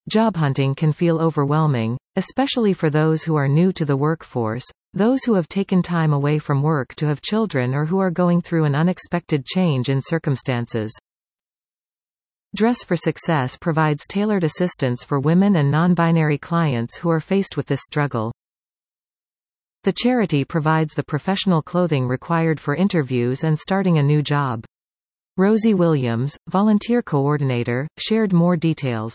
Job hunting can feel overwhelming, especially for those who are new to the workforce, those who have taken time away from work to have children, or who are going through an unexpected change in circumstances. Dress for Success provides tailored assistance for women and non-binary clients who are faced with this struggle. The charity provides the professional clothing required for interviews and starting a new job. Rosie Williams, volunteer coordinator, shared more details.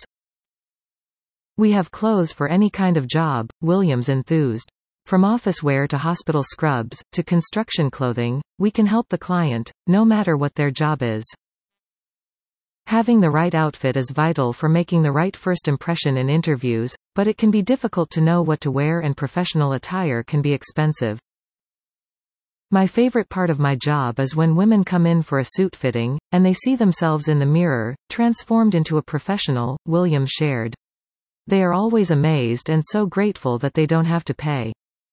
We have clothes for any kind of job, Williams enthused. From office wear to hospital scrubs, to construction clothing, we can help the client, no matter what their job is. Having the right outfit is vital for making the right first impression in interviews, but it can be difficult to know what to wear, and professional attire can be expensive. My favorite part of my job is when women come in for a suit fitting, and they see themselves in the mirror, transformed into a professional, Williams shared. They are always amazed and so grateful that they don't have to pay.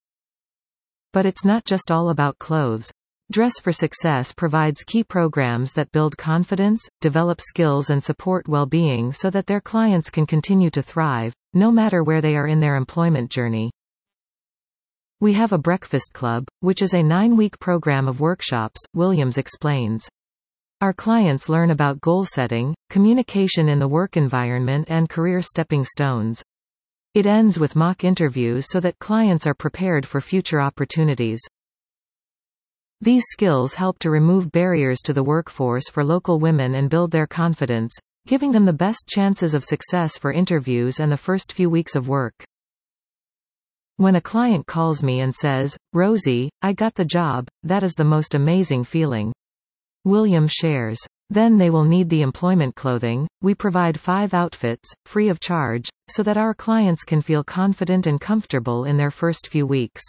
But it's not just all about clothes. Dress for Success provides key programs that build confidence, develop skills, and support well-being so that their clients can continue to thrive, no matter where they are in their employment journey. We have a breakfast club, which is a 9-week program of workshops, Williams explains. Our clients learn about goal setting, communication in the work environment, and career stepping stones. It ends with mock interviews so that clients are prepared for future opportunities. These skills help to remove barriers to the workforce for local women and build their confidence, giving them the best chances of success for interviews and the first few weeks of work. When a client calls me and says, "Rosie, I got the job," that is the most amazing feeling. Williams shares. Then they will need the employment clothing. We provide 5 outfits, free of charge, so that our clients can feel confident and comfortable in their first few weeks.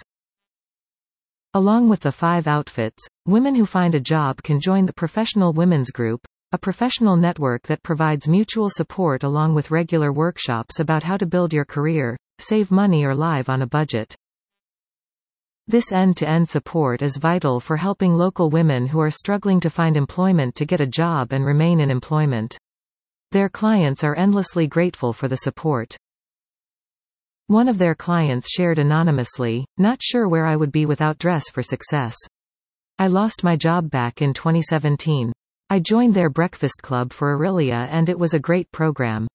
Along with the 5 outfits, women who find a job can join the Professional Women's Group, a professional network that provides mutual support along with regular workshops about how to build your career, save money, or live on a budget. This end-to-end support is vital for helping local women who are struggling to find employment to get a job and remain in employment. Their clients are endlessly grateful for the support. One of their clients shared anonymously, "Not sure where I would be without Dress for Success. I lost my job back in 2017. I joined their breakfast club for Aurelia and it was a great program.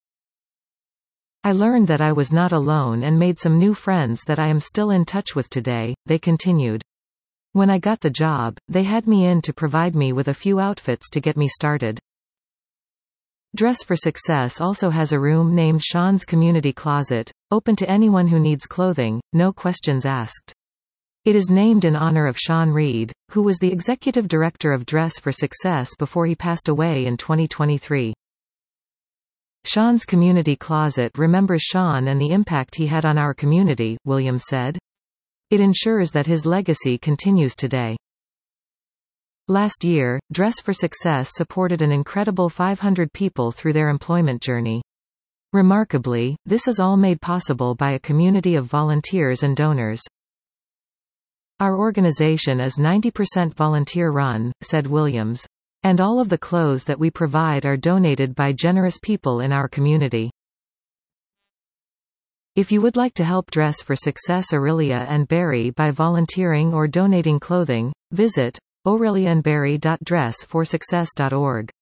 I learned that I was not alone and made some new friends that I am still in touch with today," they continued. "When I got the job, they had me in to provide me with a few outfits to get me started." Dress for Success also has a room named Sean's Community Closet, open to anyone who needs clothing, no questions asked. It is named in honor of Sean Reed, who was the executive director of Dress for Success before he passed away in 2023. Sean's Community Closet remembers Sean and the impact he had on our community, Williams said. It ensures that his legacy continues today. Last year, Dress for Success supported an incredible 500 people through their employment journey. Remarkably, this is all made possible by a community of volunteers and donors. Our organization is 90% volunteer-run, said Williams. And all of the clothes that we provide are donated by generous people in our community. If you would like to help Dress for Success Aurelia and Barrie by volunteering or donating clothing, visit aureliaandbarrie.dressforsuccess.org.